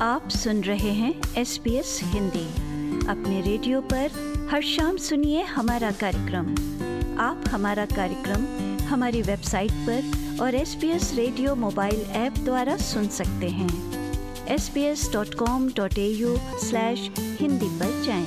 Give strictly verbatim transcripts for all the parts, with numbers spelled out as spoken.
आप सुन रहे हैं एस बी एस हिंदी। अपने रेडियो पर हर शाम सुनिए हमारा कार्यक्रम। आप हमारा कार्यक्रम हमारी वेबसाइट पर और S B S radio mobile app द्वारा सुन सकते हैं। S B S dot com dot A U slash Hindi पर जाएं।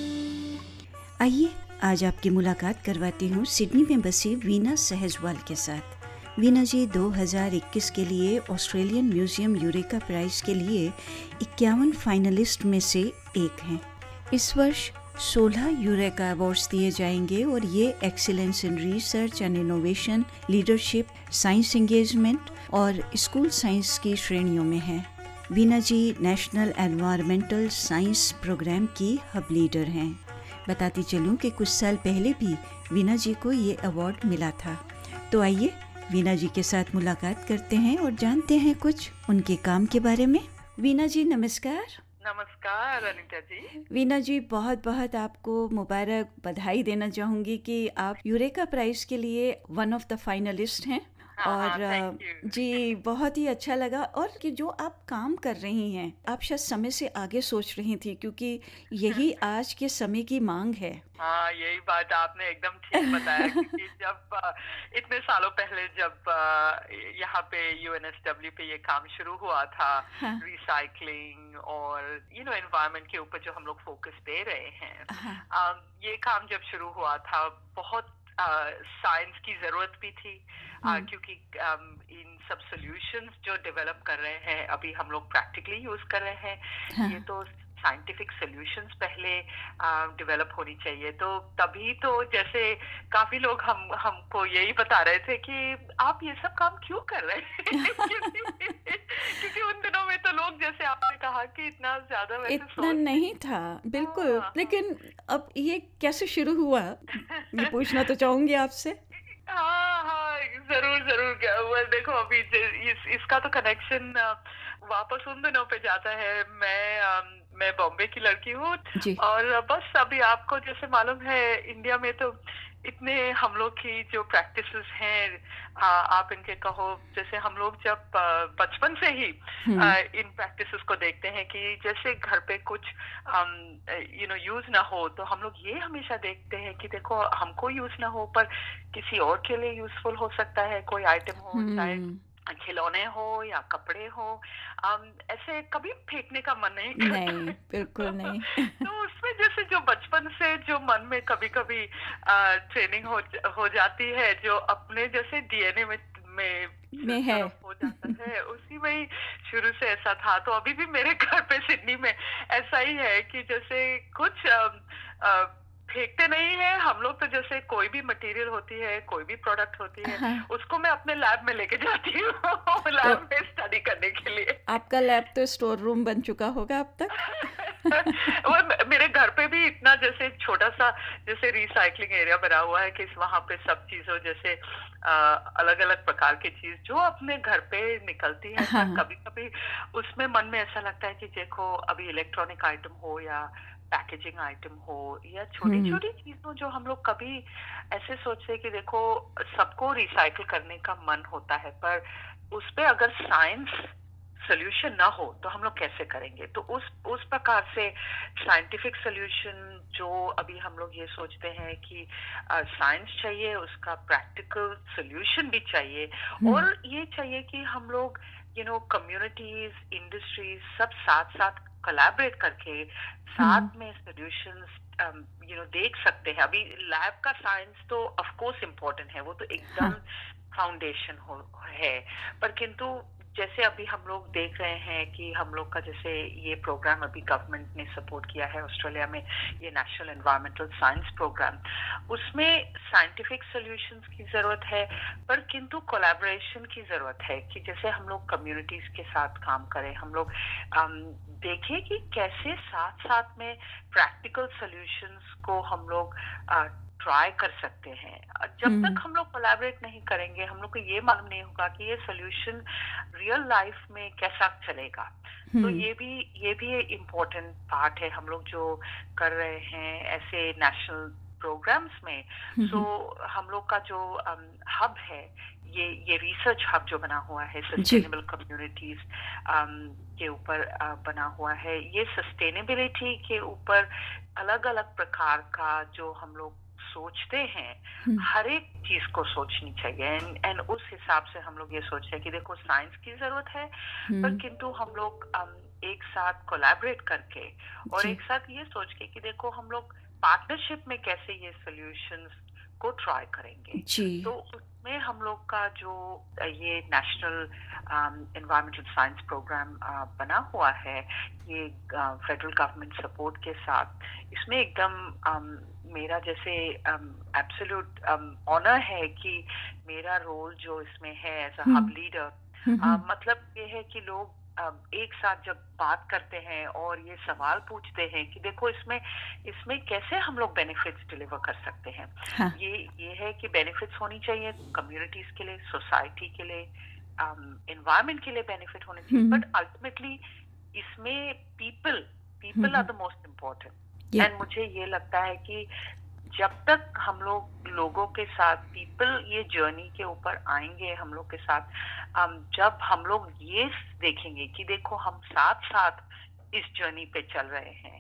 आइए आज आपकी मुलाकात करवाती हूँ सिडनी में बसी वीना सहजवाल के साथ। वीना जी दो हज़ार इक्कीस के लिए ऑस्ट्रेलियन म्यूजियम यूरेका प्राइज़ के लिए इक्यावन फाइनलिस्ट में से एक हैं। इस वर्ष सोलह यूरेका अवार्ड्स दिए जाएंगे और ये excellence in research and innovation, leadership, science engagement और स्कूल साइंस की श्रेणियों में हैं। Veena ji national environmental science programme की हब लीडर हैं। बताती चलूँ कि कुछ साल पहले भी वीना जी को ये अवार्ड मिला था। तो आइए वीना जी के साथ मुलाकात करते हैं और जानते हैं कुछ उनके काम के बारे में। वीना जी नमस्कार। नमस्कार अनीता जी। वीना जी बहुत बहुत आपको मुबारक बधाई देना चाहूँगी कि आप यूरेका प्राइज़ के लिए वन ऑफ द फाइनलिस्ट हैं। हाँ, और हाँ, जी बहुत ही अच्छा लगा। और कि जो आप काम कर रही हैं, आप शायद समय से आगे सोच रही थी, क्योंकि यही आज के समय की मांग है। हाँ, यही बात आपने एकदम ठीक बताया क्योंकि जब आ, इतने सालों पहले जब आ, यहाँ पे यू एन एस डब्ल्यू पे ये काम शुरू हुआ था, हाँ। रिसाइकलिंग और यू नो एनवायरनमेंट के ऊपर जो हम लोग फोकस दे रहे हैं, हाँ। आ, ये काम जब शुरू हुआ था बहुत साइंस की जरूरत भी थी, आ, क्योंकि um, इन सब सॉल्यूशंस जो डेवलप कर रहे हैं अभी हम लोग प्रैक्टिकली यूज कर रहे हैं। हाँ। ये तो साइंटिफिक सॉल्यूशंस पहले डेवलप uh, होनी चाहिए। तो तभी तो जैसे काफी लोग हम हमको यही बता रहे थे कि आप ये सब काम क्यों कर रहे हैं क्योंकि उन दिनों में तो लोग जैसे आपने कहा कि इतना ज्यादा वैसे इतना नहीं था बिल्कुल। हाँ। लेकिन अब ये कैसे शुरू हुआ ये पूछना तो चाहूंगी आपसे। हाँ हाँ जरूर जरूर। well, देखो अभी इस, इसका तो कनेक्शन वापस उन दिनों पे जाता है। मैं आ, मैं बॉम्बे की लड़की हूँ और बस अभी आपको जैसे मालूम है इंडिया में तो इतने हम लोग की जो प्रैक्टिसेस हैं, आ, आप इनके कहो जैसे हम लोग जब बचपन से ही आ, इन प्रैक्टिसेस को देखते हैं कि जैसे घर पे कुछ यू नो यूज ना हो तो हम लोग ये हमेशा देखते हैं कि देखो हमको यूज ना हो पर किसी और के लिए यूजफुल हो सकता है। कोई आइटम हो, चाहे खिलौने हो या कपड़े हो, um, ऐसे कभी फेंकने का मन नहीं करता। नहीं बिल्कुल नहीं। तो उसमें जैसे जो बचपन से जो मन में कभी कभी ट्रेनिंग हो हो जाती है, जो अपने जैसे डीएनए में में, में है हो जाता है, उसी में ही शुरू से ऐसा था। तो अभी भी मेरे घर पे सिडनी में ऐसा ही है कि जैसे कुछ आ, आ, फेंकते नहीं है हम लोग। तो जैसे कोई भी मटेरियल होती है, कोई भी प्रोडक्ट होती है, हाँ। उसको मैं अपने लैब में लेके जाती हूँ लैब तो, में स्टडी करने के लिए। आपका लैब तो स्टोर रूम बन चुका होगा अब तक। वो मेरे घर पे भी इतना जैसे छोटा सा जैसे रिसाइकलिंग एरिया बना हुआ है कि वहाँ पे सब चीजों जैसे अलग अलग प्रकार की चीज जो अपने घर पे निकलती है, हाँ। कभी कभी उसमें मन में ऐसा लगता है कि देखो अभी इलेक्ट्रॉनिक आइटम हो या पैकेजिंग आइटम हो या छोटी छोटी चीजों जो हम लोग कभी ऐसे सोचते हैं कि देखो सबको रिसाइकल करने का मन होता है, पर उस पे अगर साइंस सोल्यूशन ना हो तो हम लोग कैसे करेंगे। तो उस उस प्रकार से साइंटिफिक सोल्यूशन जो अभी हम लोग ये सोचते हैं कि साइंस चाहिए, उसका प्रैक्टिकल सोल्यूशन भी चाहिए और ये चाहिए कि हम लोग यू नो कम्युनिटीज, इंडस्ट्रीज सब साथ साथ कोलैबोरेट करके साथ में सॉल्यूशंस यू नो देख सकते हैं। अभी लैब का साइंस तो ऑफ कोर्स इम्पोर्टेंट है, वो तो एकदम फाउंडेशन हो है, पर किंतु जैसे अभी हम लोग देख रहे हैं कि हम लोग का जैसे ये प्रोग्राम अभी गवर्नमेंट ने सपोर्ट किया है ऑस्ट्रेलिया में, ये नेशनल एनवायरमेंटल साइंस प्रोग्राम, उसमें साइंटिफिक सॉल्यूशंस की जरूरत है पर किंतु कोलैबोरेशन की जरूरत है कि जैसे हम लोग कम्युनिटीज के साथ काम करें, हम लोग देखें कि कैसे साथ साथ में प्रैक्टिकल सॉल्यूशंस को हम लोग ट्राई कर सकते हैं। जब तक हम लोग कोलैबोरेट नहीं करेंगे हम लोग को ये मालूम नहीं होगा कि ये सॉल्यूशन रियल लाइफ में कैसा चलेगा। तो ये भी ये भी इम्पोर्टेंट पार्ट है हम लोग जो कर रहे हैं ऐसे नेशनल प्रोग्राम्स में। सो so, हम लोग का जो हब um, है ये ये रिसर्च हब जो बना हुआ है सस्टेनेबल कम्युनिटीज के ऊपर uh, बना हुआ है, ये सस्टेनेबिलिटी के ऊपर अलग अलग प्रकार का जो हम लोग सोचते हैं, हर एक चीज को सोचनी चाहिए। एंड एंड उस हिसाब से हम लोग ये सोचते हैं कि देखो साइंस की जरूरत है, पर किंतु हम लोग um, एक साथ कोलैबोरेट करके और एक साथ ये सोच के कि देखो हम लोग पार्टनरशिप में कैसे ये सॉल्यूशंस को ट्राई करेंगे। तो उसमें हम लोग का जो ये नेशनल एनवायरमेंटल साइंस प्रोग्राम बना हुआ है, ये फेडरल गवर्नमेंट सपोर्ट के साथ, इसमें एकदम um, मेरा जैसे एब्सोल्यूट ऑनर है कि मेरा रोल जो इसमें है एज अ हब लीडर, मतलब ये है कि लोग एक साथ जब बात करते हैं और ये सवाल पूछते हैं कि देखो इसमें इसमें कैसे हम लोग बेनिफिट्स डिलीवर कर सकते हैं। हाँ। ये ये है कि बेनिफिट्स होनी चाहिए कम्युनिटीज के लिए, सोसाइटी के लिए, एनवायरनमेंट um, के लिए बेनिफिट होने चाहिए, बट अल्टीमेटली इसमें people people are the most important. And मुझे ये लगता है कि जब तक हम लोग लोगों के साथ पीपल ये जर्नी के ऊपर आएंगे हम लोग के साथ, जब हम लोग ये देखेंगे कि देखो हम साथ साथ इस जर्नी पे चल रहे हैं,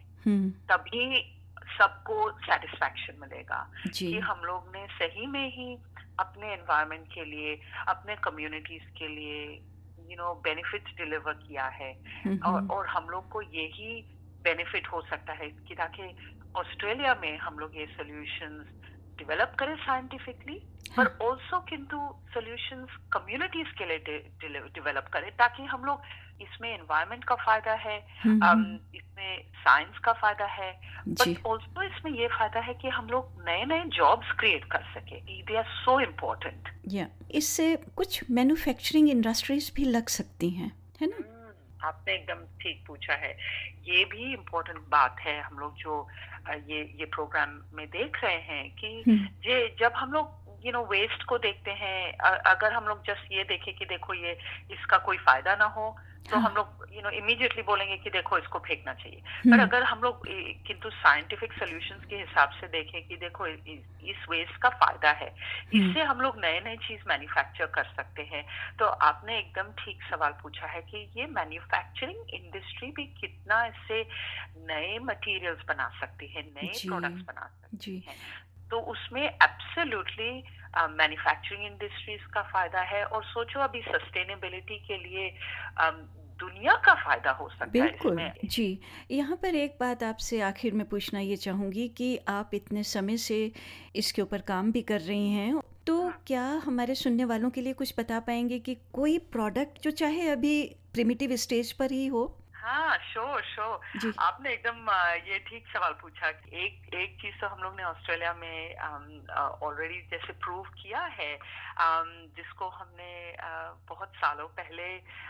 तभी सबको सेटिस्फैक्शन मिलेगा कि हम लोग ने सही में ही अपने एनवायरनमेंट के लिए, अपने कम्युनिटीज के लिए यू नो बेनिफिट्स डिलीवर किया है। और, और हम लोग को यही बेनिफिट हो सकता है कि ताकि ऑस्ट्रेलिया में हम लोग ये सॉल्यूशंस डेवलप करें साइंटिफिकली, पर ऑल्सो किंतु सॉल्यूशंस कम्युनिटीज के लिए डेवलप करें, ताकि हम लोग इसमें एनवायरनमेंट का फायदा है, um, इसमें साइंस का फायदा है, बट ऑल्सो इसमें ये फायदा है कि हम लोग नए नए जॉब्स क्रिएट कर सके। They are so important. या इससे कुछ मैन्युफैक्चरिंग इंडस्ट्रीज भी लग सकती हैं, है ना? आपने एकदम ठीक पूछा है। ये भी इम्पोर्टेंट बात है हम लोग जो ये ये प्रोग्राम में देख रहे हैं कि ये जब हम लोग यू नो वेस्ट को देखते हैं, अगर हम लोग जस्ट ये देखें कि देखो ये इसका कोई फायदा ना हो, तो हाँ। हम लोग यू नो इमीडिएटली बोलेंगे कि देखो इसको फेंकना चाहिए। पर अगर हम लोग किंतु साइंटिफिक सॉल्यूशंस के हिसाब से देखें कि देखो इस वेस्ट का फायदा है, इससे हम लोग नए नए चीज मैन्युफैक्चर कर सकते हैं। तो आपने एकदम ठीक सवाल पूछा है कि ये मैन्युफैक्चरिंग इंडस्ट्री भी कितना इससे नए मटेरियल्स बना सकती है, नए प्रोडक्ट्स बना सकती है। तो उसमें एब्सोल्युटली मैन्युफैक्चरिंग इंडस्ट्रीज का फायदा है। और सोचो अभी सस्टेनेबिलिटी के लिए um, दुनिया का फायदा हो सकता है बिल्कुल इसमें। जी, यहाँ पर एक बात आपसे आखिर में पूछना ये चाहूँगी कि आप इतने समय से इसके ऊपर काम भी कर रही हैं, तो हाँ। क्या हमारे सुनने वालों के लिए कुछ बता पाएंगे कि कोई प्रोडक्ट जो चाहे अभी प्रिमिटिव स्टेज पर ही हो? हाँ, श्योर श्योर, आपने एकदम ये ठीक सवाल पूछा। एक एक चीज तो हम लोग ने ऑस्ट्रेलिया में ऑलरेडी um, uh, जैसे प्रूव किया है, um, जिसको हमने uh, बहुत सालों पहले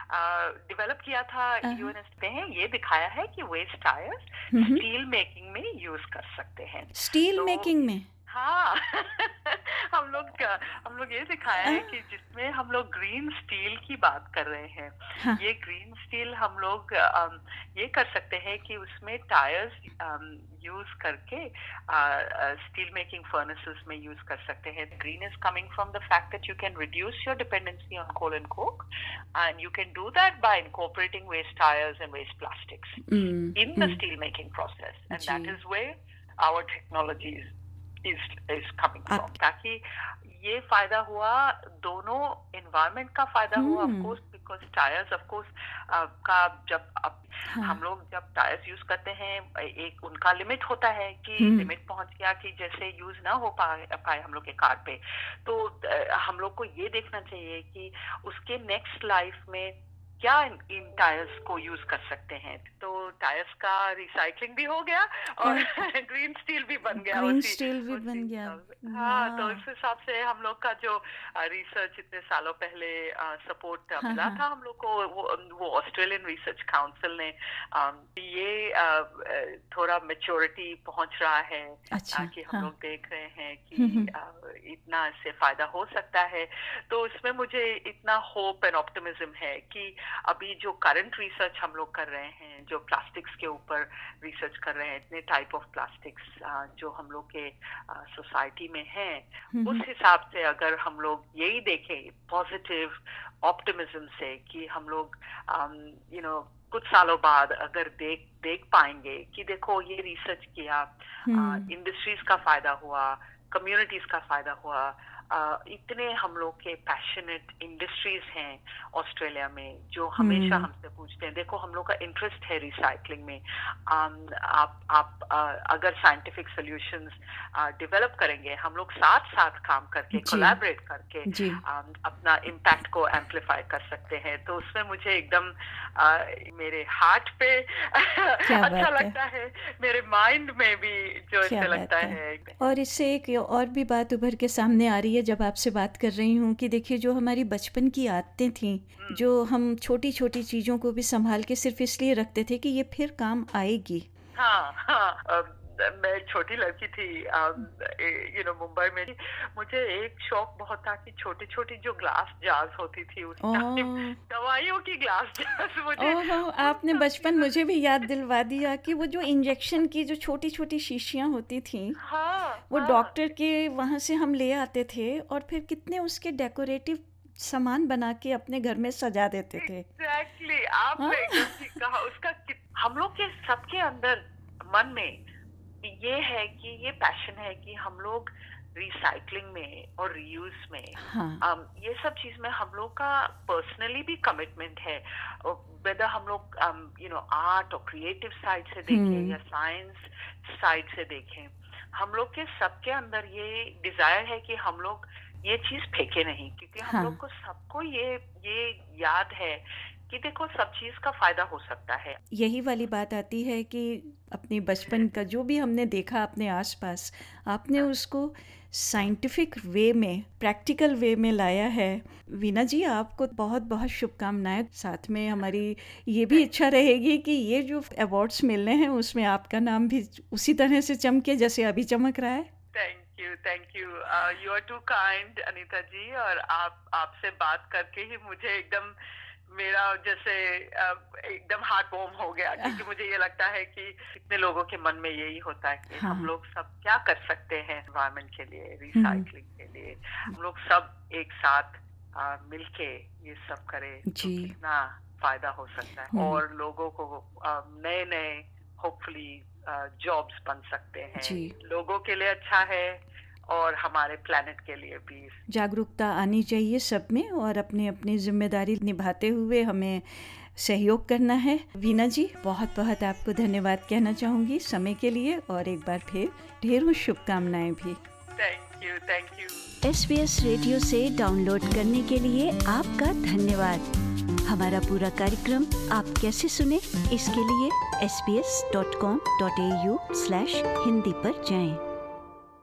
डेवलप uh, किया था यूएनएस पे हैं, ये दिखाया है कि वेस्ट टायर्स स्टील मेकिंग में यूज कर सकते हैं। स्टील तो, मेकिंग में? हाँ हम लोग हम लोग ये दिखाया है कि जिसमें हम लोग ग्रीन स्टील की बात कर रहे हैं, हाँ। ये ग्रीन स्टील हम लोग ये कर सकते हैं कि उसमें टायर्स यूज करके स्टील मेकिंग फर्नेसेस में यूज कर सकते हैं। Green is coming from the fact that you can reduce your dependency on coal and coke, and you can do that by incorporating waste tyres and waste plastics in the steel making process, and that is where our technology is is coming from, ताकि ये फायदा हुआ, दोनों environment का फायदा hmm. हुआ, of course because tyres of course का जब अब हाँ. हम लोग जब टायर्स यूज करते हैं, एक उनका लिमिट होता है कि hmm. लिमिट पहुंच गया कि जैसे यूज ना हो पाए पाए हम लोग के कार पे, तो हम लोग को ये देखना चाहिए कि उसके नेक्स्ट लाइफ में क्या इन, इन टायर्स को यूज कर सकते हैं। तो टायर्स का रिसाइकलिंग भी हो गया और ग्रीन स्टील भी बन गया, ग्रीन स्टील भी बन गया। हाँ, तो इस हिसाब से हम लोग का जो रिसर्च इतने सालों पहले सपोर्ट हाँ, मिला हाँ. था हम लोग को, वो, वो ऑस्ट्रेलियन रिसर्च काउंसिल ने ये थोड़ा मैच्योरिटी पहुंच रहा है। अच्छा, कि हम हाँ. लोग देख रहे हैं कि इतना इससे फायदा हो सकता है। तो इसमें मुझे इतना होप एंड ऑप्टिमिज्म है कि अभी जो करंट रिसर्च हम लोग कर रहे हैं, जो प्लास्टिक्स के ऊपर रिसर्च कर रहे हैं, इतने टाइप ऑफ प्लास्टिक्स जो हम लोग के सोसाइटी में हैं, उस हिसाब से अगर हम लोग यही देखें पॉजिटिव ऑप्टिमिज्म से कि हम लोग यू नो कुछ सालों बाद अगर देख देख पाएंगे कि देखो ये रिसर्च किया, इंडस्ट्रीज का फायदा हुआ, कम्युनिटीज का फायदा हुआ, Uh, इतने हम लोग के पैशनेट इंडस्ट्रीज हैं ऑस्ट्रेलिया में जो हमेशा हमसे पूछते हैं, देखो हम लोग का इंटरेस्ट है रिसाइकलिंग में, um, आप आप uh, अगर साइंटिफिक सॉल्यूशंस डेवलप करेंगे, हम लोग साथ साथ काम करके कोलैबोरेट करके um, अपना इम्पैक्ट को एम्पलीफाई कर सकते हैं। तो उसमें मुझे एकदम uh, मेरे हार्ट पे अच्छा लगता है, मेरे माइंड में भी जो अच्छा लगता है। और इससे एक और भी बात उभर के सामने आ रही है जब आपसे बात कर रही हूँ कि देखिए जो हमारी बचपन की आदतें थीं, जो हम छोटी छोटी चीज़ों को भी संभाल के सिर्फ इसलिए रखते थे कि ये फिर काम आएगी। हाँ हाँ, मैं छोटी लड़की थी यू नो मुंबई में, मुझे एक शौक बहुत था कि छोटी छोटी जो ग्लास जार्स होती थी उस टाइम, दवाइयों की ग्लास जार्स, मुझे ओह, आपने बचपन मुझे भी याद दिलवा दिया कि वो जो इंजेक्शन की जो छोटी छोटी शीशियां होती थी, हाँ, वो हाँ, डॉक्टर के वहाँ से हम ले आते थे और फिर कितने उसके डेकोरेटिव सामान बना के अपने घर में सजा देते थे। एग्जैक्टली, आपने एकदम ठीक कहा। उसका हम लोग के सबके अंदर मन में ये है कि ये पैशन है कि हम लोग रिसाइकलिंग में और रीयूज में, हाँ. um, ये सब चीज में हम लोग का पर्सनली भी कमिटमेंट है। वेदर हम लोग यू नो आर्ट और क्रिएटिव साइड से देखें या साइंस साइड से देखें, हम लोग के सबके अंदर ये डिजायर है कि हम लोग ये चीज फेंके नहीं, क्योंकि हम हाँ. लोग को सबको ये ये याद है कि देखो सब चीज का फायदा हो सकता है। यही वाली बात आती है कि अपने बचपन का जो भी हमने देखा अपने आसपास, आपने उसको साइंटिफिक वे में, प्रैक्टिकल वे में लाया है। वीना जी, आपको बहुत बहुत शुभकामनाएं। साथ में हमारी ये भी इच्छा रहेगी कि ये जो अवार्ड्स मिलने हैं उसमें आपका नाम भी उसी तरह से चमके जैसे अभी चमक रहा है। Thank you, thank you, you are too kind Anita ji. और आप आपसे बात करके ही मुझे एकदम मेरा जैसे एकदम हार्ट वार्म हो गया, क्योंकि मुझे ये लगता है कि कितने लोगों के मन में यही होता है कि हाँ. हम लोग सब क्या कर सकते हैं एनवायरनमेंट के लिए, रिसाइकलिंग के लिए, हम लोग सब एक साथ आ, मिलके ये सब करें तो कितना फायदा हो सकता है और लोगों को नए नए होपफुली जॉब्स बन सकते हैं। लोगों के लिए अच्छा है और हमारे प्लेनेट के लिए भी। जागरूकता आनी चाहिए सब में और अपनी अपनी जिम्मेदारी निभाते हुए हमें सहयोग करना है। वीना जी, बहुत बहुत आपको धन्यवाद कहना चाहूँगी समय के लिए और एक बार फिर ढेरों शुभकामनाएं भी। Thank you, thank you. S B S radio से डाउनलोड करने के लिए आपका धन्यवाद। हमारा पूरा कार्यक्रम आप कैसे सुने, इसके लिए S B S dot com dot A U slash Hindi पर जाएं।